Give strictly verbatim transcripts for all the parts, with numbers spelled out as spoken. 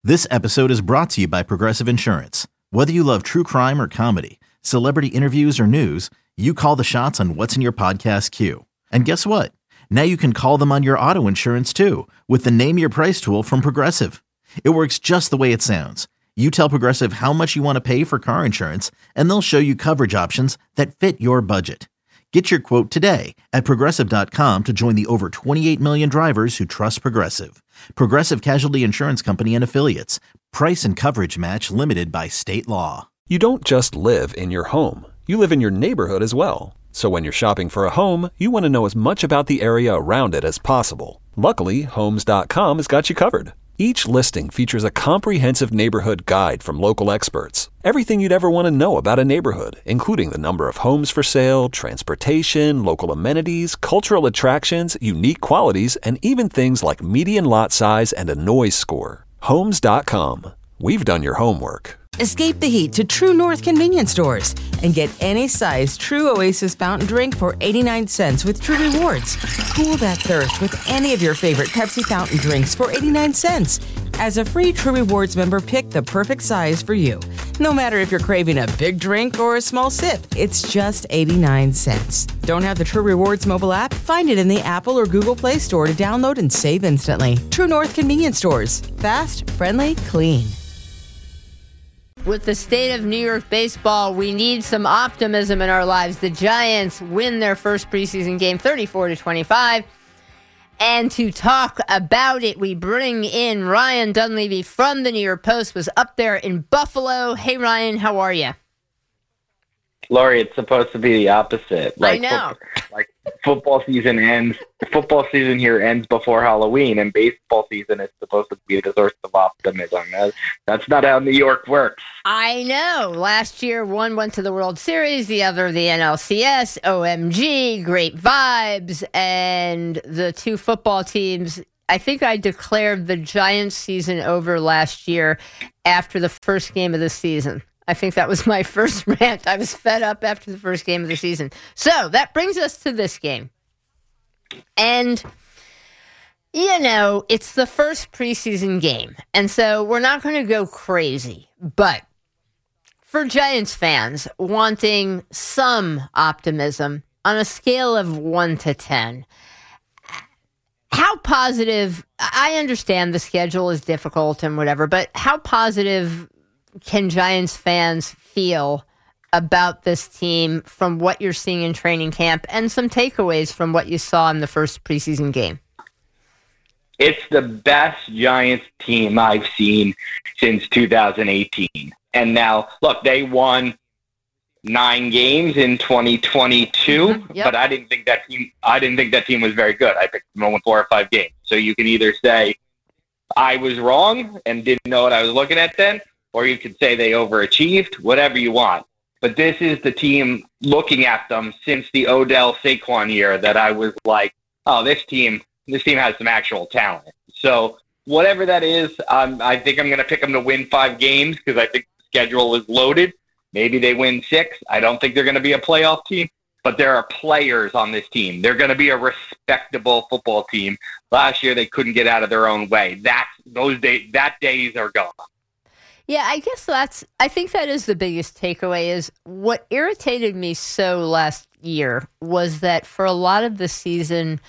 This episode is brought to you by Progressive Insurance. Whether you love true crime or comedy, celebrity interviews or news, you call the shots on what's in your podcast queue. And guess what? Now you can call them on your auto insurance too with the Name Your Price tool from Progressive. It works just the way it sounds. You tell Progressive how much you want to pay for car insurance, and they'll show you coverage options that fit your budget. Get your quote today at Progressive dot com to join the over twenty-eight million drivers who trust Progressive. Progressive Casualty Insurance Company and Affiliates. Price and coverage match limited by state law. You don't just live in your home. You live in your neighborhood as well. So when you're shopping for a home, you want to know as much about the area around it as possible. Luckily, Homes dot com has got you covered. Each listing features a comprehensive neighborhood guide from local experts. Everything you'd ever want to know about a neighborhood, including the number of homes for sale, transportation, local amenities, cultural attractions, unique qualities, and even things like median lot size and a noise score. Homes dot com. We've done your homework. Escape the heat to True North convenience stores and get any size True Oasis fountain drink for eighty-nine cents with True Rewards. Cool that thirst with any of your favorite Pepsi fountain drinks for eighty-nine cents. As a free True Rewards member, pick the perfect size for you. No matter if you're craving a big drink or a small sip, it's just eighty-nine cents. Don't have the True Rewards mobile app? Find it in the Apple or Google Play Store to download and save instantly. True North convenience stores. Fast, friendly, clean. With the state of New York baseball, we need some optimism in our lives. The Giants win their first preseason game thirty-four to twenty-five. And to talk about it, we bring in Ryan Dunleavy from the New York Post, was up there in Buffalo. Hey, Ryan, how are you? Lori, it's supposed to be the opposite. Like, I know. Football, like football season ends, football season here ends before Halloween, and baseball season is supposed to be the source of optimism. That, that's not how New York works. I know. Last year, one went to the World Series, the other the N L C S, O M G, great vibes, and the two football teams. I think I declared the Giants season over last year after the first game of the season. I think that was my first rant. I was fed up after the first game of the season. So that brings us to this game. And, you know, it's the first preseason game. And so we're not going to go crazy. But for Giants fans wanting some optimism on a scale of one to ten, how positive, I understand the schedule is difficult and whatever, but how positive can Giants fans feel about this team from what you're seeing in training camp and some takeaways from what you saw in the first preseason game? It's the best Giants team I've seen since two thousand eighteen. And now, look, they won nine games in twenty twenty-two, mm-hmm. Yep. But I didn't think that team I didn't think that team was very good. I picked them to win four or five games. So you can either say I was wrong and didn't know what I was looking at then, or you could say they overachieved, whatever you want. But this is the team looking at them since the Odell Saquon year that I was like, oh, this team, this team has some actual talent. So whatever that is, um, I think I'm going to pick them to win five games because I think the schedule is loaded. Maybe they win six. I don't think they're going to be a playoff team, but there are players on this team. They're going to be a respectable football team. Last year they couldn't get out of their own way. That's those days. That days are gone. Yeah, I guess that's, I think that is the biggest takeaway is what irritated me so last year was that for a lot of the season,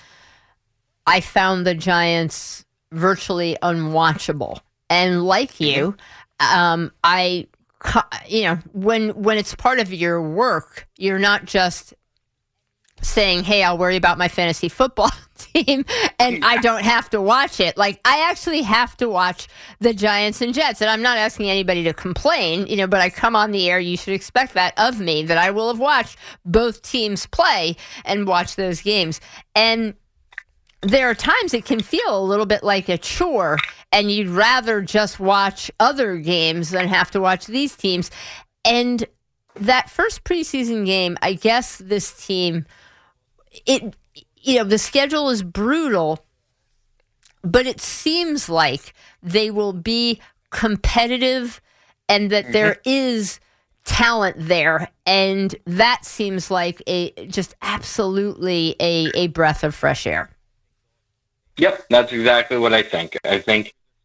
I found the Giants virtually unwatchable. And like you, um, I, you know, when, when it's part of your work, you're not just saying, hey, I'll worry about my fantasy football team and I don't have to watch it. Like, I actually have to watch the Giants and Jets. And I'm not asking anybody to complain, you know, but I come on the air. You should expect that of me, that I will have watched both teams play and watch those games. And there are times it can feel a little bit like a chore and you'd rather just watch other games than have to watch these teams. And that first preseason game, I guess this team, it, you know, the schedule is brutal, but it seems like they will be competitive and that mm-hmm. there is talent there. And that seems like a just absolutely a, a breath of fresh air. Yep, that's exactly what I think. I think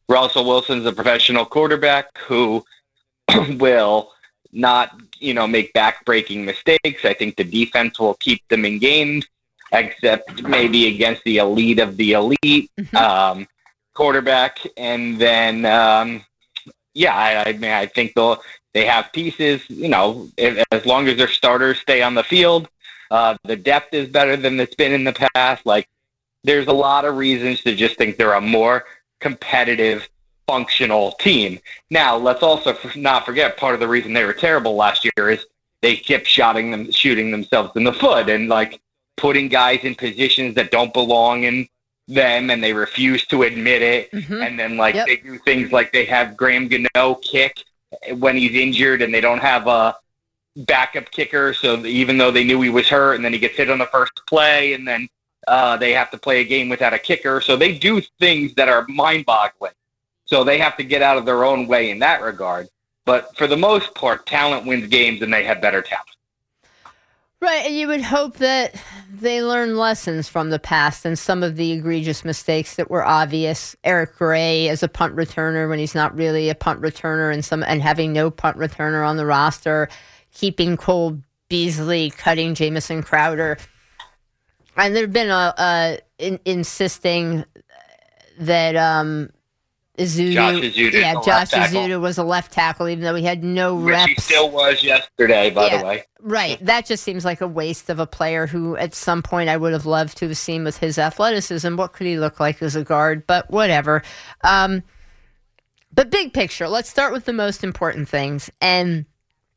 Russell Wilson's a professional quarterback who will not, you know, make back-breaking mistakes. I think the defense will keep them in games, except maybe against the elite of the elite mm-hmm. um, quarterback. And then, um, yeah, I, I mean, I think they'll they have pieces. You know, if, as long as their starters stay on the field, uh, the depth is better than it's been in the past. Like, there's a lot of reasons to just think they're a more competitive, functional team. Now, let's also not forget part of the reason they were terrible last year is they kept shooting them, shooting themselves in the foot and like putting guys in positions that don't belong in them, and they refuse to admit it. Mm-hmm. And then like yep. they do things like they have Graham Gano kick when he's injured, and they don't have a backup kicker. So even though they knew he was hurt, and then he gets hit on the first play, and then uh, they have to play a game without a kicker. So they do things that are mind-boggling. So they have to get out of their own way in that regard. But for the most part, talent wins games, and they have better talent. Right, and you would hope that they learn lessons from the past and some of the egregious mistakes that were obvious. Eric Gray as a punt returner when he's not really a punt returner, and some and having no punt returner on the roster, keeping Cole Beasley, cutting Jamison Crowder. And there have been a, a in, insisting that um, Ezeudu, Josh Ezeudu, yeah, Josh Ezeudu was a left tackle, even though he had no Which reps. He still was yesterday, by yeah, the way. Right. That just seems like a waste of a player who, at some point, I would have loved to have seen with his athleticism. What could he look like as a guard? But whatever. Um, but big picture, let's start with the most important things. And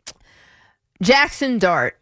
Jackson Dart.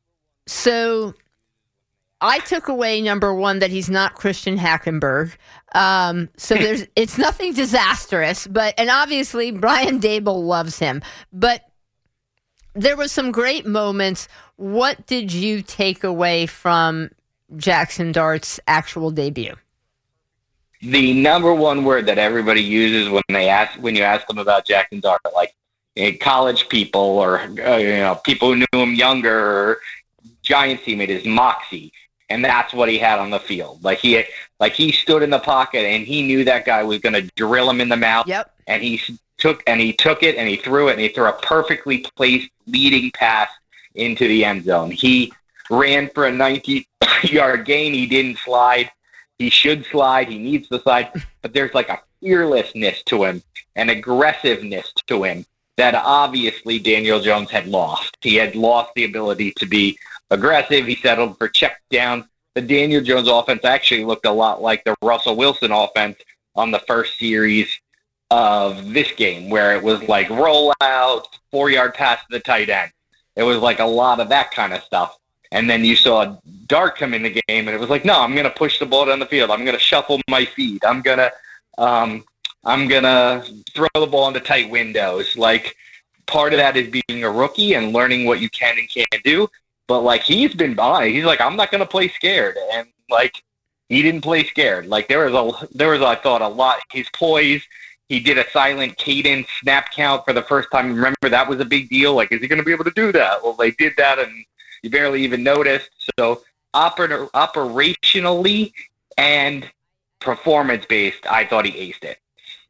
So I took away, number one, that he's not Christian Hackenberg. Um, so there's it's nothing disastrous, but and obviously Brian Daboll loves him. But there were some great moments. What did you take away from Jackson Dart's actual debut? The number one word that everybody uses when they ask when you ask them about Jackson Dart, like uh, college people or uh, you know people who knew him younger or Giants teammate, is moxie. And that's what he had on the field. Like he, like he stood in the pocket, and he knew that guy was going to drill him in the mouth. Yep. And he took and he took it and he threw it and he threw a perfectly placed leading pass into the end zone. He ran for a ninety-yard gain. He didn't slide. He should slide. He needs to slide. But there's like a fearlessness to him, an aggressiveness to him that obviously Daniel Jones had lost. He had lost the ability to be aggressive. He settled for check down. The Daniel Jones offense actually looked a lot like the Russell Wilson offense on the first series of this game, where it was like rollout, four-yard pass to the tight end. It was like a lot of that kind of stuff. And then you saw Dart come in the game, and it was like, no, I'm going to push the ball down the field. I'm going to shuffle my feet. I'm going to um, I'm going to throw the ball into tight windows. Like, part of that is being a rookie and learning what you can and can't do. But, like, he's been by. He's like, I'm not going to play scared. And, like, he didn't play scared. Like, there was, a, there was, I thought, a lot. His poise, he did a silent cadence snap count for the first time. Remember, that was a big deal. Like, is he going to be able to do that? Well, they did that, and you barely even noticed. So, oper- operationally and performance-based, I thought he aced it.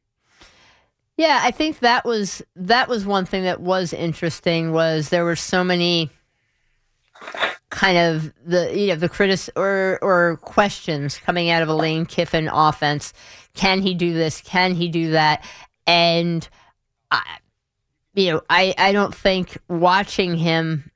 Yeah, I think that was that was one thing that was interesting, was there were so many kind of the you know the critic or or questions coming out of a Lane Kiffin offense. Can he do this? Can he do that? And I, you know, I I don't think watching him,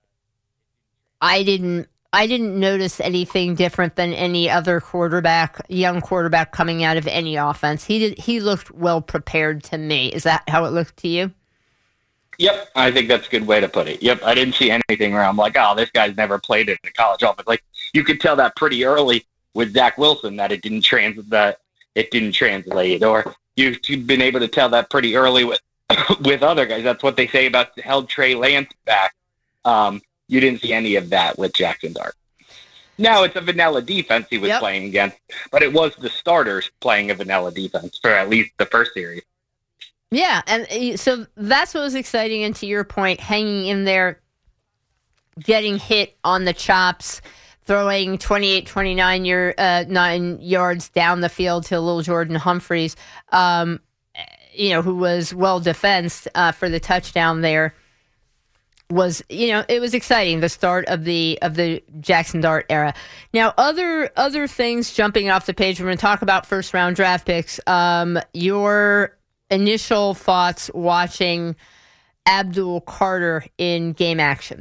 I didn't I didn't notice anything different than any other quarterback, young quarterback coming out of any offense. He did he looked well prepared to me. Is that how it looked to you? Yep, I think that's a good way to put it. Yep, I didn't see anything where I'm like, oh, this guy's never played in a college offense. Like, you could tell that pretty early with Zach Wilson that it didn't trans that it didn't translate, or you've, you've been able to tell that pretty early with with other guys. That's what they say about held Trey Lance back. Um, you didn't see any of that with Jackson Dart. Now it's a vanilla defense he was yep. playing against, but it was the starters playing a vanilla defense for at least the first series. Yeah, and so that's what was exciting. And to your point, hanging in there, getting hit on the chops, throwing twenty-eight, twenty-nine year, uh, nine yards down the field to little Jordan Humphreys. Um, you know, who was well defensed uh, for the touchdown there, was, you know, it was exciting, the start of the of the Jackson Dart era. Now, other other things jumping off the page, we're going to talk about first round draft picks. Um, your initial thoughts watching Abdul Carter in game action?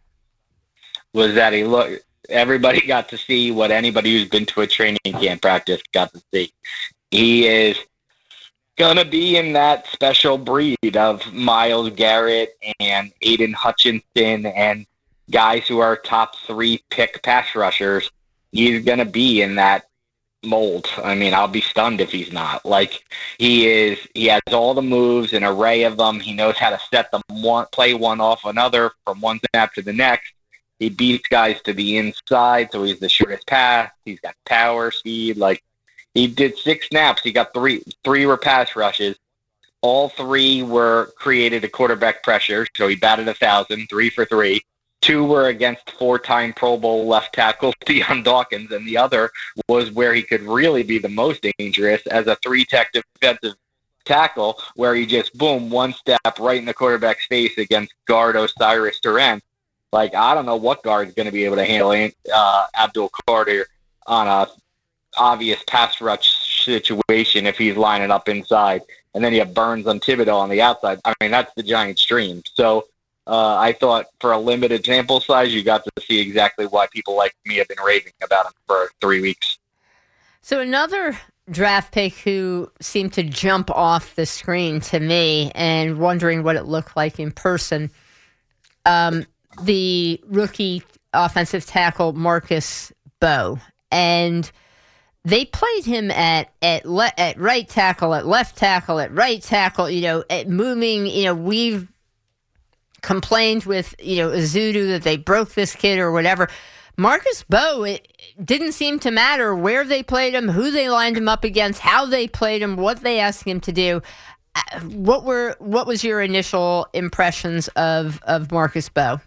Was that he looked, everybody got to see what anybody who's been to a training camp practice got to see. He is going to be in that special breed of Myles Garrett and Aiden Hutchinson and guys who are top three pick pass rushers. He's going to be in that mold. I mean, I'll be stunned if he's not. Like, he is, he has all the moves, an array of them. He knows how to set them one, play one off another from one snap to the next. He beats guys to the inside, so he's the shortest pass. He's got power, speed. Like, he did six snaps. He got three. Three were pass rushes. All three were created a quarterback pressure, so he batted a thousand, three for three. Two were against four-time Pro Bowl left tackle Deion Dawkins, and the other was where he could really be the most dangerous as a three-tech defensive tackle, where he just, boom, one step right in the quarterback's face against guard Osiris Torrent. Like, I don't know what guard is going to be able to handle uh, Abdul Carter on a obvious pass rush situation if he's lining up inside. And then you have Burns on Thibodeau on the outside. I mean, that's the Giants' dream. So uh, I thought for a limited sample size, you got to see exactly why people like me have been raving about him for three weeks. So another draft pick who seemed to jump off the screen to me and wondering what it looked like in person, um, the rookie offensive tackle Marcus Bowe. And they played him at at le- at right tackle, at left tackle, at right tackle, you know, at moving, you know, we've complained with, you know, Azudu that they broke this kid or whatever. Marcus Bowe, it didn't seem to matter where they played him, who they lined him up against, how they played him, what they asked him to do. What were what was your initial impressions of, of Marcus Bowe?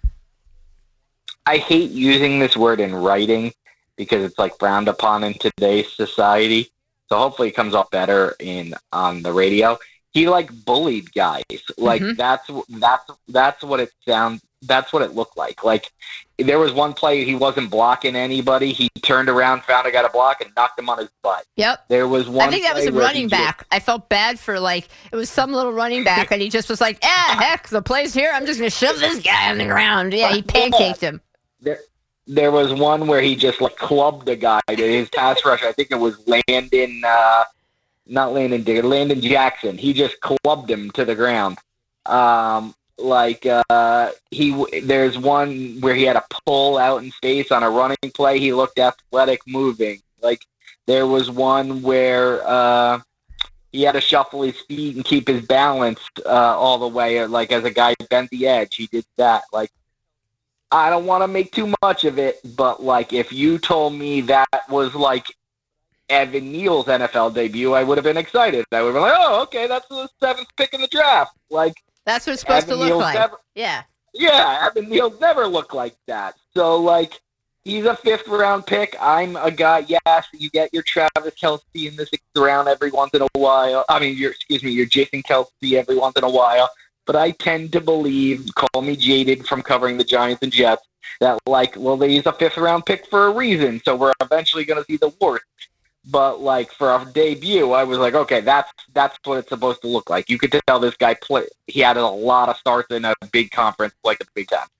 I hate using this word in writing because it's like frowned upon in today's society. So hopefully it comes off better in on the radio. He like bullied guys. Like mm-hmm. that's that's that's what it sounds. That's what it looked like. Like there was one play he wasn't blocking anybody. He turned around, found a guy to block, and knocked him on his butt. Yep. There was one. I think that was a running back. Just, I felt bad for like it was some little running back, and he just was like, "Ah, heck, the play's here. I'm just gonna shove this guy on the ground." Yeah, he pancaked him. There, there was one where he just like clubbed a guy to his pass rush. I think it was Landon, uh, not Landon Digger, Landon Jackson. He just clubbed him to the ground. Um, like uh, he, there's one where he had a pull out in space on a running play. He looked athletic, moving. Like there was one where uh, he had to shuffle his feet and keep his balance uh, all the way. Like as a guy bent the edge, he did that. Like. I don't want to make too much of it, but, like, if you told me that was, like, Evan Neal's N F L debut, I would have been excited. I would have been like, oh, okay, that's the seventh pick in the draft. Like, that's what it's supposed Evan to look Neal's like. Never, yeah. Yeah, Evan Neal's never looked like that. So, like, he's a fifth-round pick. I'm a guy, yes, you get your Travis Kelce in the sixth round every once in a while. I mean, your excuse me, your Jason Kelce every once in a while. But I tend to believe, call me jaded from covering the Giants and Jets, that, like, well, they use a fifth-round pick for a reason, so we're eventually going to see the worst. But, like, for our debut, I was like, okay, that's that's what it's supposed to look like. You could tell this guy play. He had a lot of starts in a big conference, like the Big Ten.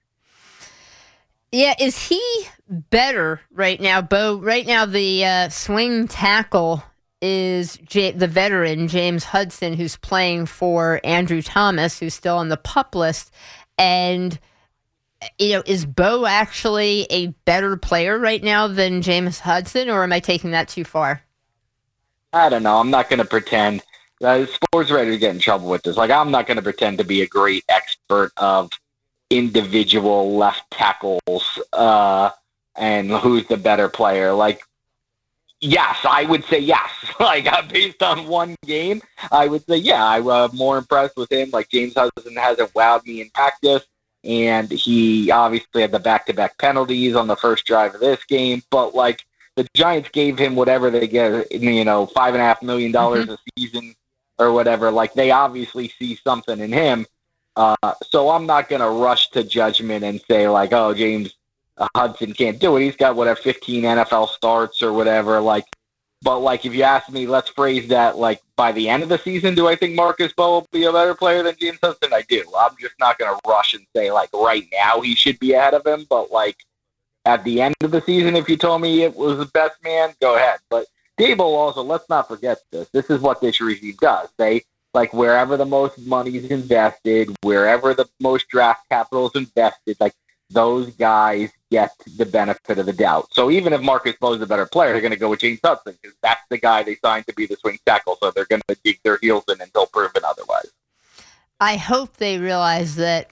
Yeah, is he better right now, Bo? Right now, the uh, swing tackle is J- the veteran James Hudson, who's playing for Andrew Thomas, who's still on the PUP list. And, you know, is Bo actually a better player right now than James Hudson, or am I taking that too far? I don't know. I'm not going to pretend. Uh, sports ready to get in trouble with this. Like, I'm not going to pretend to be a great expert of individual left tackles uh, and who's the better player. Like, yes, I would say yes. Like, uh, based on one game, I would say, yeah, I'm uh, more impressed with him. Like, James Hudson hasn't wowed me in practice, and he obviously had the back-to-back penalties on the first drive of this game. But, like, the Giants gave him whatever they get, you know, five and a half million dollars mm-hmm. a season or whatever. Like, they obviously see something in him. Uh, so I'm not going to rush to judgment and say, like, oh, James Hudson can't do it. He's got, whatever, fifteen N F L starts or whatever. Like, but, like, if you ask me, let's phrase that, like, by the end of the season, do I think Marcus Bowe will be a better player than James Hudson? I do. I'm just not going to rush and say, like, right now he should be ahead of him. But, like, at the end of the season, if you told me it was the best man, go ahead. But Daboll also, let's not forget this. This is what this regime does. They, like, wherever the most money is invested, wherever the most draft capital is invested, like, those guys get the benefit of the doubt. So even if Marcus Bowe is a better player, they're going to go with James Hudson because that's the guy they signed to be the swing tackle. So they're going to dig their heels in until proven otherwise. I hope they realize that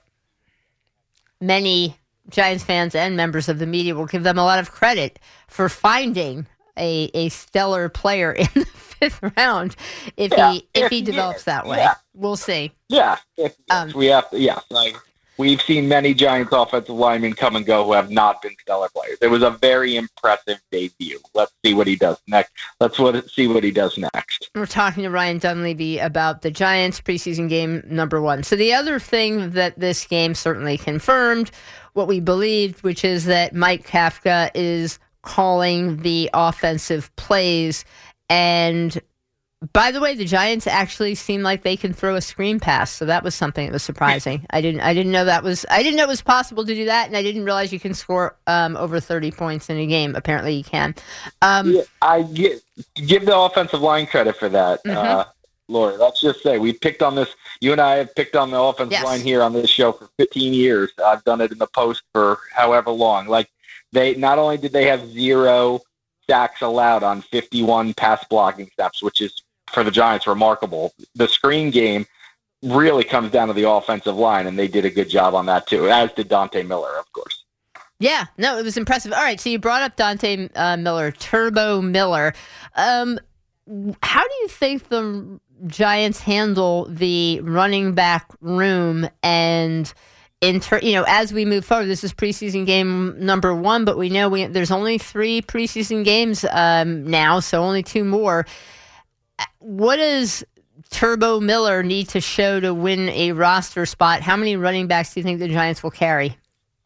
many Giants fans and members of the media will give them a lot of credit for finding a, a stellar player in the fifth round if yeah, he if, if he develops yeah, that way. Yeah. We'll see. Yeah, if, um, we have to. Yeah, like, we've seen many Giants offensive linemen come and go who have not been stellar players. It was a very impressive debut. Let's see what he does next. Let's what, see what he does next. We're talking to Ryan Dunleavy about the Giants preseason game number one. So the other thing that this game certainly confirmed, what we believed, which is that Mike Kafka is calling the offensive plays. And by the way, the Giants actually seem like they can throw a screen pass, so that was something that was surprising. I didn't, I didn't know that was, I didn't know it was possible to do that, and I didn't realize you can score um, over thirty points in a game. Apparently, you can. Um, yeah, I give, give the offensive line credit for that, mm-hmm. uh, Lori. Let's just say we picked on this. You and I have picked on the offensive yes. line here on this show for fifteen years. I've done it in the post for however long. Like, they not only did they have zero sacks allowed on fifty-one pass blocking snaps, which is, for the Giants, remarkable. The screen game really comes down to the offensive line, and they did a good job on that too, as did Dante Miller, of course. Yeah, no, it was impressive. All right, so you brought up Dante uh, Miller, Turbo Miller. Um, how do you think the Giants handle the running back room and in ter- you know, as we move forward? This is preseason game number one, but we know we there's only three preseason games um, now, so only two more. What does Turbo Miller need to show to win a roster spot? How many running backs do you think the Giants will carry?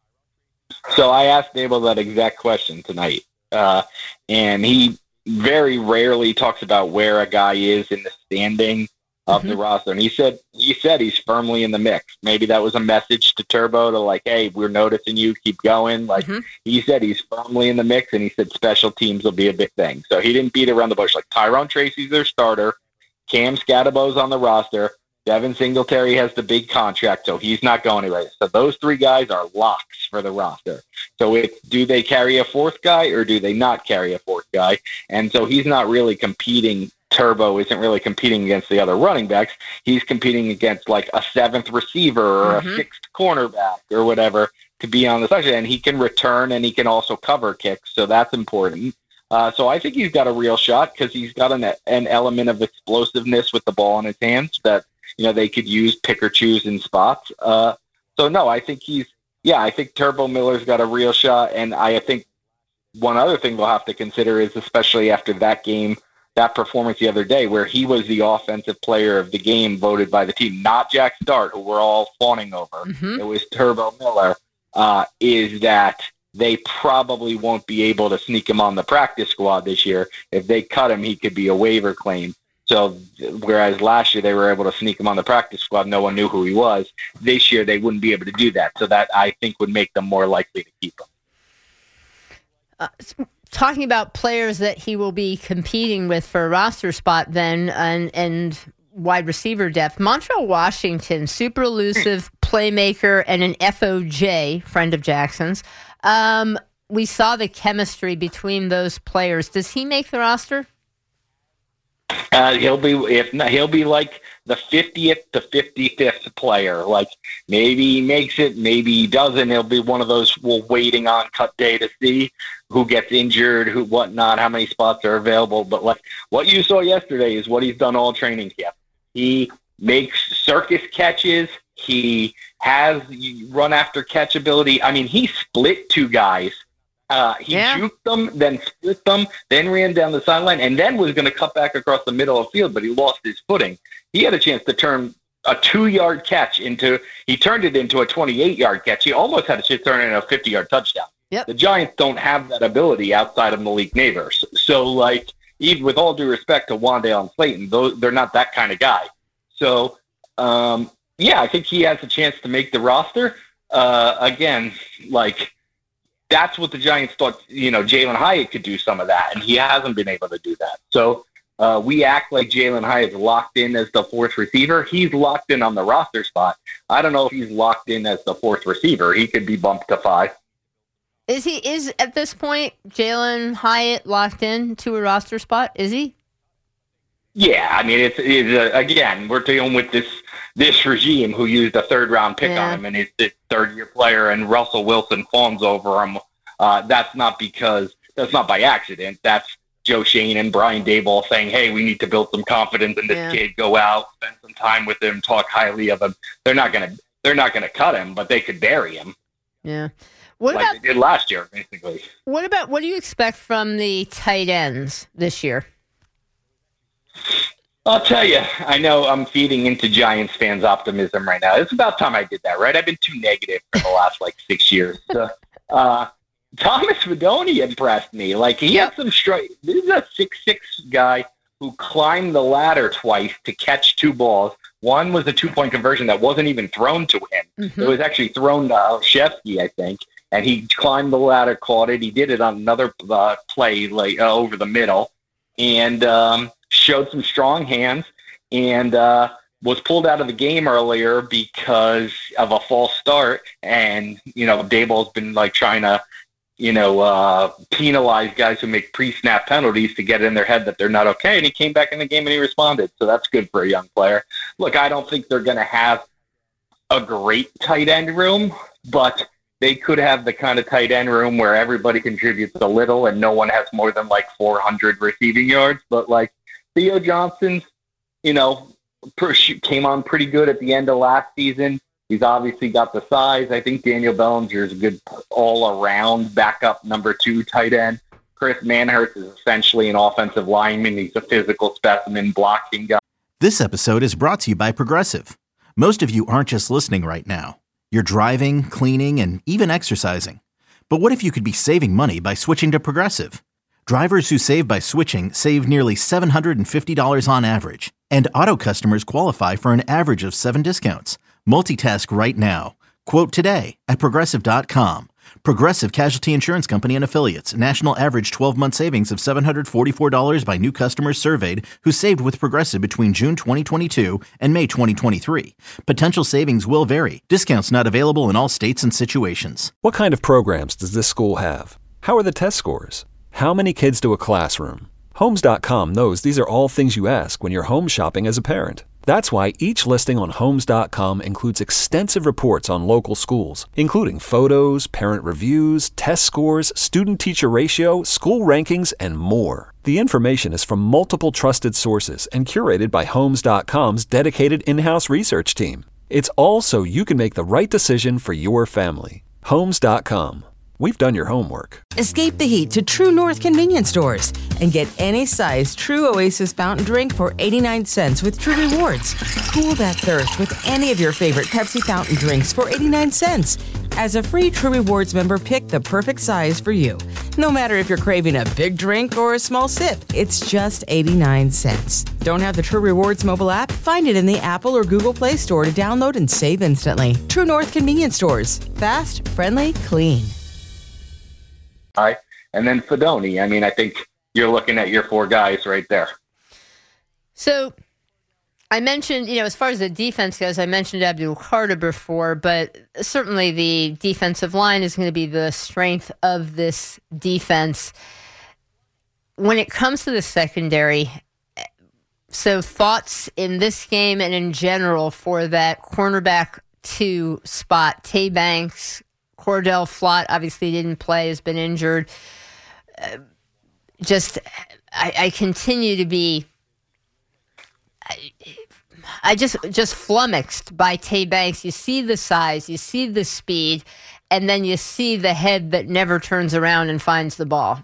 So I asked Daboll that exact question tonight, uh, and he very rarely talks about where a guy is in the standing of mm-hmm. the roster. And he said he said he's firmly in the mix. Maybe that was a message to Turbo to, like, hey, we're noticing you, keep going. Like, mm-hmm. he said he's firmly in the mix, and he said special teams will be a big thing. So he didn't beat around the bush. Like, Tyrone Tracy's their starter. Cam Scadabo's on the roster. Devin Singletary has the big contract, so he's not going anywhere. So those three guys are locks for the roster. So it's, do they carry a fourth guy or do they not carry a fourth guy? And so he's not really competing. Turbo isn't really competing against the other running backs. He's competing against, like, a seventh receiver or mm-hmm. a sixth cornerback or whatever to be on the section. And he can return and he can also cover kicks, so that's important. Uh, so I think he's got a real shot because he's got an, an element of explosiveness with the ball in his hands that, you know, they could use, pick or choose in spots. Uh, so, no, I think he's, yeah, I think Turbo Miller's got a real shot. And I think one other thing we'll have to consider is, especially after that game, that performance the other day where he was the offensive player of the game voted by the team, not Jack Start, who we're all fawning over. Mm-hmm. It was Turbo Miller, uh, is that they probably won't be able to sneak him on the practice squad this year. If they cut him, he could be a waiver claim. So whereas last year they were able to sneak him on the practice squad, no one knew who he was. This year they wouldn't be able to do that. So that, I think, would make them more likely to keep him. Uh, talking about players that he will be competing with for a roster spot then, and, and wide receiver depth, Montrell Washington, super elusive playmaker and an F O J, friend of Jackson's. Um, we saw the chemistry between those players. Does he make the roster? Uh, he'll be if not, he'll be like the fiftieth to fifty-fifth player. Like, maybe he makes it, maybe he doesn't. He'll be one of those we're waiting on cut day to see who gets injured, who whatnot, how many spots are available. But like what you saw yesterday is what he's done all training camp. He makes circus catches. He has run after catch ability. I mean, he split two guys Uh, he yeah. juked them, then split them, then ran down the sideline, and then was going to cut back across the middle of the field, but he lost his footing. He had a chance to turn a two-yard catch into – he turned it into a twenty-eight-yard catch. He almost had a chance to turn it into a fifty-yard touchdown. Yep. The Giants don't have that ability outside of Malik Neighbors. So, like, even with all due respect to Wan'Dale Slayton, those, they're not that kind of guy. So, um, yeah, I think he has a chance to make the roster. Uh, again, like – that's what the Giants thought, you know, Jalen Hyatt could do some of that, and he hasn't been able to do that. So uh, we act like Jalen Hyatt's locked in as the fourth receiver. He's locked in on the roster spot. I don't know if he's locked in as the fourth receiver. He could be bumped to five. Is he, is at this point, Jalen Hyatt locked in to a roster spot? Is he? Yeah, I mean, it's, it's uh, again, we're dealing with this this regime who used a third-round pick yeah. on him, and he's the third-year player, and Russell Wilson fawns over him. Uh, that's not because that's not by accident. That's Joe Shane and Brian Daboll saying, "Hey, we need to build some confidence in this yeah. kid. Go out, spend some time with him, talk highly of him." They're not gonna they're not gonna cut him, but they could bury him. Yeah. What like about they did last year, basically? What about what do you expect from the tight ends this year? I'll tell you, I know I'm feeding into Giants fans' optimism right now. It's about time I did that, right? I've been too negative for the last, like, six years. So, uh, Thomas Fidone impressed me. Like, he yep. had some strike. This is a six six guy who climbed the ladder twice to catch two balls. One was a two-point conversion that wasn't even thrown to him. Mm-hmm. It was actually thrown to Olszewski, I think, and he climbed the ladder, caught it. He did it on another uh, play like uh, over the middle, and um, showed some strong hands, and uh, was pulled out of the game earlier because of a false start. And, you know, Daboll's been like trying to, you know, uh, penalize guys who make pre-snap penalties to get in their head that they're not okay. And he came back in the game and he responded. So that's good for a young player. Look, I don't think they're going to have a great tight end room, but they could have the kind of tight end room where everybody contributes a little and no one has more than like four hundred receiving yards. But like, Theo Johnson's, you know, came on pretty good at the end of last season. He's obviously got the size. I think Daniel Bellinger is a good all-around backup number two tight end. Chris Manhurst is essentially an offensive lineman. He's a physical specimen, blocking guy. This episode is brought to you by Progressive. Most of you aren't just listening right now. You're driving, cleaning, and even exercising. But what if you could be saving money by switching to Progressive? Drivers who save by switching save nearly seven hundred fifty dollars on average, and auto customers qualify for an average of seven discounts. Multitask right now. Quote today at Progressive dot com. Progressive Casualty Insurance Company and Affiliates. National average twelve-month savings of seven hundred forty-four dollars by new customers surveyed who saved with Progressive between June twenty twenty-two and May twenty twenty-three. Potential savings will vary. Discounts not available in all states and situations. What kind of programs does this school have? How are the test scores? How many kids do a classroom? Homes dot com knows these are all things you ask when you're home shopping as a parent. That's why each listing on Homes dot com includes extensive reports on local schools, including photos, parent reviews, test scores, student-teacher ratio, school rankings, and more. The information is from multiple trusted sources and curated by Homes dot com's dedicated in-house research team. It's all so you can make the right decision for your family. Homes dot com. We've done your homework. Escape the heat to True North convenience stores and get any size True Oasis fountain drink for eighty-nine cents with True Rewards. Cool that thirst with any of your favorite Pepsi fountain drinks for eighty-nine cents. As a free True Rewards member, pick the perfect size for you. No matter if you're craving a big drink or a small sip, it's just eighty-nine cents. Don't have the True Rewards mobile app? Find it in the Apple or Google Play Store to download and save instantly. True North convenience stores. Fast, friendly, clean. Right. And then Fidone. I mean, I think you're looking at your four guys right there. So I mentioned, you know, as far as the defense goes, I mentioned Abdul Carter before, but certainly the defensive line is going to be the strength of this defense. When it comes to the secondary, so thoughts in this game and in general for that cornerback two spot, Tay Banks, Cordell Flott obviously didn't play, has been injured. Uh, just, I, I continue to be, I, I just just flummoxed by Tay Banks. You see the size, you see the speed, and then you see the head that never turns around and finds the ball.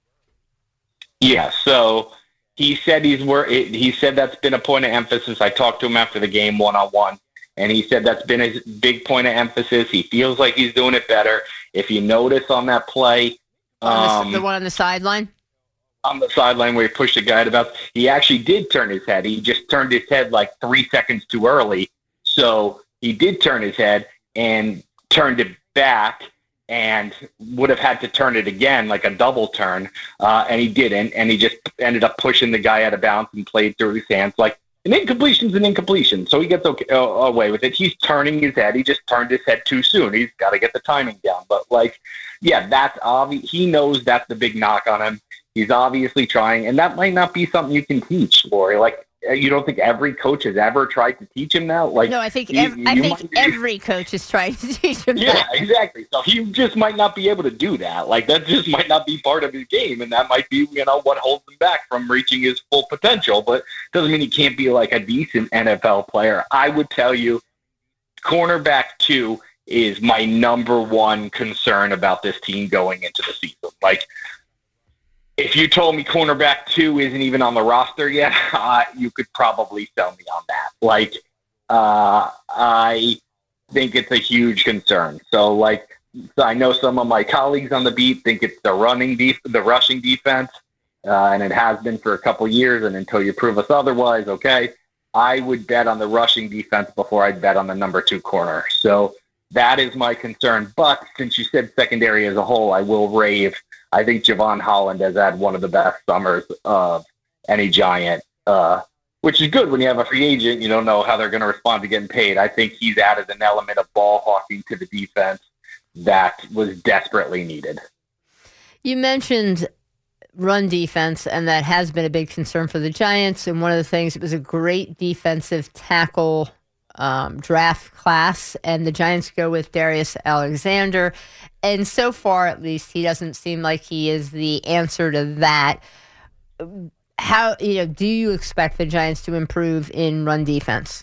Yeah, so he said he's wor- he said that's been a point of emphasis. I talked to him after the game one-on-one, and he said that's been a big point of emphasis. He feels like he's doing it better. If you notice on that play, on um, the, the one on the sideline? On the sideline where he pushed the guy about, he actually did turn his head. He just turned his head like three seconds too early. So he did turn his head and turned it back and would have had to turn it again, like a double turn, uh, and he didn't, and he just ended up pushing the guy out of bounds and played through his hands. Like, an incompletion's an incompletion, so he gets okay, uh, away with it. He's turning his head. He just turned his head too soon. He's got to get the timing down. But, like, yeah, that's obvious. He knows that's the big knock on him. He's obviously trying, and that might not be something you can teach, Lori. Like, you don't think every coach has ever tried to teach him that? Like, no, I think you, ev- you I think might, every coach is trying to teach him yeah, that. Yeah, exactly. So he just might not be able to do that. Like, that just might not be part of his game, and that might be, you know, what holds him back from reaching his full potential. But doesn't mean he can't be like a decent N F L player. I would tell you, cornerback two is my number one concern about this team going into the season. Like, if you told me cornerback two isn't even on the roster yet, uh, you could probably sell me on that. Like, uh, I think it's a huge concern. So, like, so I know some of my colleagues on the beat think it's the running def- the rushing defense, uh, and it has been for a couple years. And until you prove us otherwise, okay, I would bet on the rushing defense before I'd bet on the number two corner. So that is my concern. But since you said secondary as a whole, I will rave. I think Javon Holland has had one of the best summers of any Giant, uh, which is good when you have a free agent. You don't know how they're going to respond to getting paid. I think he's added an element of ball hawking to the defense that was desperately needed. You mentioned run defense, and that has been a big concern for the Giants. And one of the things, it was a great defensive tackle um, draft class, and the Giants go with Darius Alexander. And so far, at least, he doesn't seem like he is the answer to that. How, you know, do you expect the Giants to improve in run defense?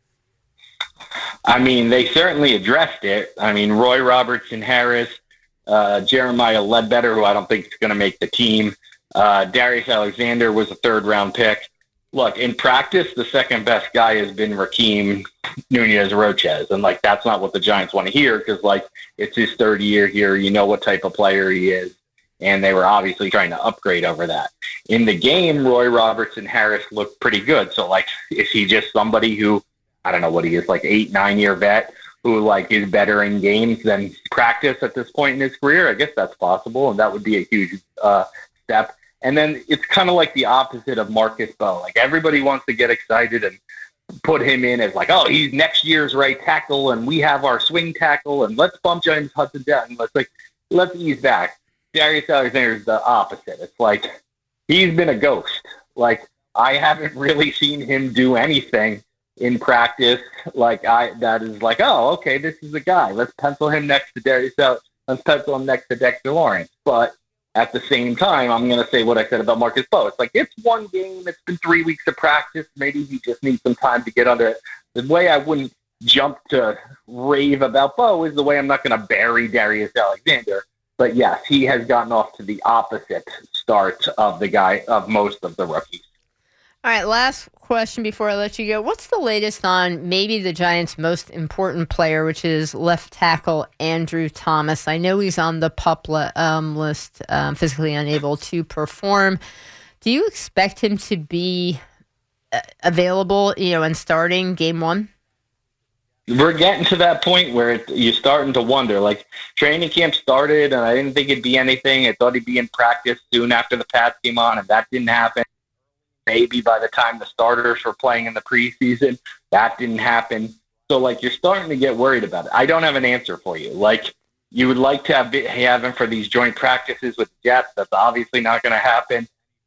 I mean, they certainly addressed it. I mean, Roy Robertson Harris, uh, Jeremiah Ledbetter, who I don't think is going to make the team. Uh, Darius Alexander was a third-round pick. Look, in practice, the second-best guy has been Raheem Nunez-Roches, and, like, that's not what the Giants want to hear because, like, it's his third year here. You know what type of player he is, and they were obviously trying to upgrade over that. In the game, Roy Robertson Harris looked pretty good. So, like, is he just somebody who, I don't know what he is, like eight, nine-year vet who, like, is better in games than practice at this point in his career? I guess that's possible, and that would be a huge uh, step. And then it's kind of like the opposite of Marcus Bowe. Like, everybody wants to get excited and put him in as like, oh, he's next year's right tackle, and we have our swing tackle, and let's bump James Hudson down. Let's like, let's ease back. Darius Alexander is the opposite. It's like he's been a ghost. Like, I haven't really seen him do anything in practice. Like, I that is like, oh, okay, this is the guy. Let's pencil him next to Darius. Let's pencil him next to Dexter Lawrence. But at the same time, I'm going to say what I said about Marcus Bowe. It's like, it's one game. It's been three weeks of practice. Maybe he just needs some time to get under it. The way I wouldn't jump to rave about Bowe is the way I'm not going to bury Darius Alexander. But yes, he has gotten off to the opposite start of the guy, of most of the rookies. All right, last question before I let you go. What's the latest on maybe the Giants' most important player, which is left tackle Andrew Thomas? I know he's on the PUP um, list, um, physically unable to perform. Do you expect him to be uh, available, you know, and starting game one? We're getting to that point where it, you're starting to wonder. Like, training camp started, and I didn't think it'd be anything. I thought he'd be in practice soon after the Pats came on, and that didn't happen. Maybe by the time the starters were playing in the preseason, that didn't happen. So, like, you're starting to get worried about it. I don't have an answer for you. Like, you would like to have, have him for these joint practices with the Jets. That's obviously not going to happen.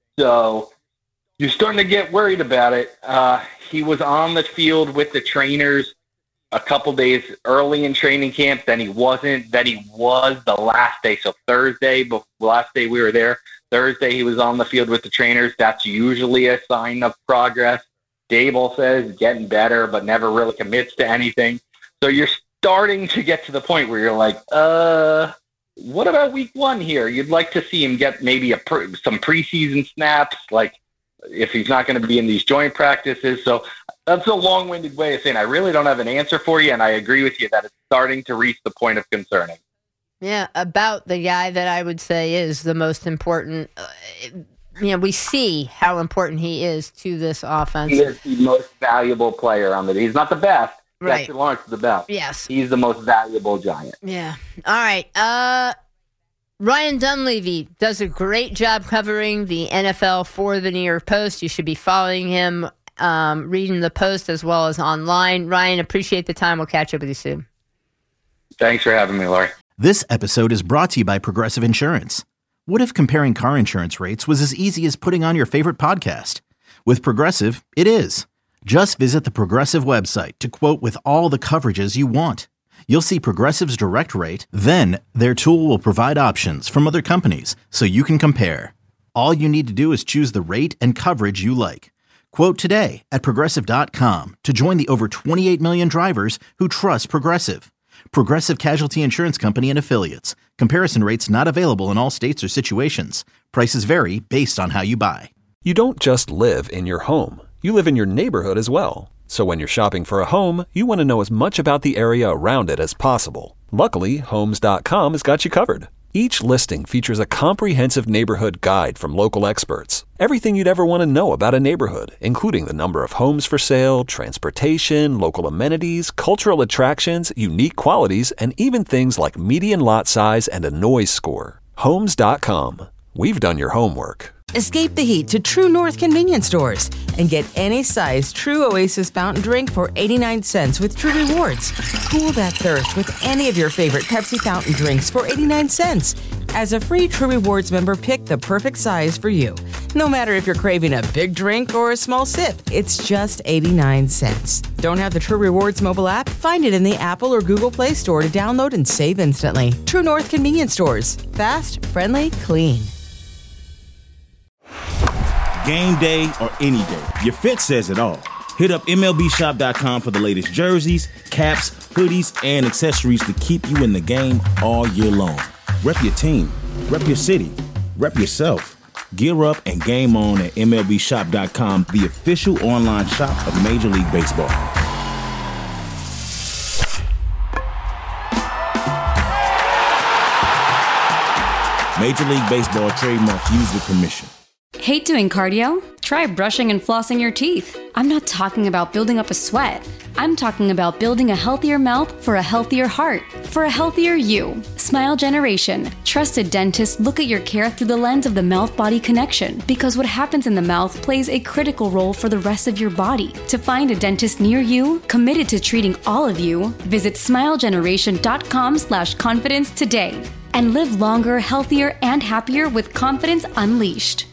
So you're starting to get worried about it. Uh, he was on the field with the trainers a couple days early in training camp. Then he wasn't. Then he was the last day. So Thursday, the last day we were there, Thursday he was on the field with the trainers. That's usually a sign of progress. Dable says getting better, but never really commits to anything. So you're starting to get to the point where you're like, uh, what about week one here? You'd like to see him get maybe a pre- some preseason snaps, like if he's not going to be in these joint practices. So that's a long-winded way of saying I really don't have an answer for you, and I agree with you that it's starting to reach the point of concerning. Yeah, about the guy that I would say is the most important. Uh, you know, we see how important he is to this offense. He is the most valuable player on the. He's not the best. Right. Dexter Lawrence is the best. Yes. He's the most valuable Giant. Yeah. All right. Uh, Ryan Dunleavy does a great job covering the N F L for the New York Post. You should be following him, um, reading the Post as well as online. Ryan, appreciate the time. We'll catch up with you soon. Thanks for having me, Laurie. This episode is brought to you by Progressive Insurance. What if comparing car insurance rates was as easy as putting on your favorite podcast? With Progressive, it is. Just visit the Progressive website to quote with all the coverages you want. You'll see Progressive's direct rate, then their tool will provide options from other companies so you can compare. All you need to do is choose the rate and coverage you like. Quote today at Progressive dot com to join the over twenty-eight million drivers who trust Progressive. Progressive Casualty Insurance Company and Affiliates. Comparison rates not available in all states or situations. Prices vary based on how you buy. You don't just live in your home. You live in your neighborhood as well. So when you're shopping for a home, you want to know as much about the area around it as possible. Luckily, Homes dot com has got you covered. Each listing features a comprehensive neighborhood guide from local experts. Everything you'd ever want to know about a neighborhood, including the number of homes for sale, transportation, local amenities, cultural attractions, unique qualities, and even things like median lot size and a noise score. Homes dot com. We've done your homework. Escape the heat to True North convenience stores and get any size True Oasis fountain drink for eighty-nine cents with True Rewards. Cool that thirst with any of your favorite Pepsi fountain drinks for eighty-nine cents. As a free True Rewards member, pick the perfect size for you. No matter if you're craving a big drink or a small sip, it's just eighty-nine cents. Don't have the True Rewards mobile app? Find it in the Apple or Google Play Store to download and save instantly. True North convenience stores. Fast, friendly, clean. Game day or any day, your fit says it all. Hit up M L B shop dot com for the latest jerseys, caps, hoodies, and accessories to keep you in the game all year long. Rep your team, rep your city, rep yourself. Gear up and game on at M L B shop dot com, the official online shop of Major League Baseball. Major League Baseball trademark used with permission. Hate doing cardio? Try brushing and flossing your teeth. I'm not talking about building up a sweat. I'm talking about building a healthier mouth for a healthier heart, for a healthier you. Smile Generation. Trusted dentists look at your care through the lens of the mouth-body connection, because what happens in the mouth plays a critical role for the rest of your body. To find a dentist near you, committed to treating all of you, visit smile generation dot com slash confidence today and live longer, healthier, and happier with confidence unleashed.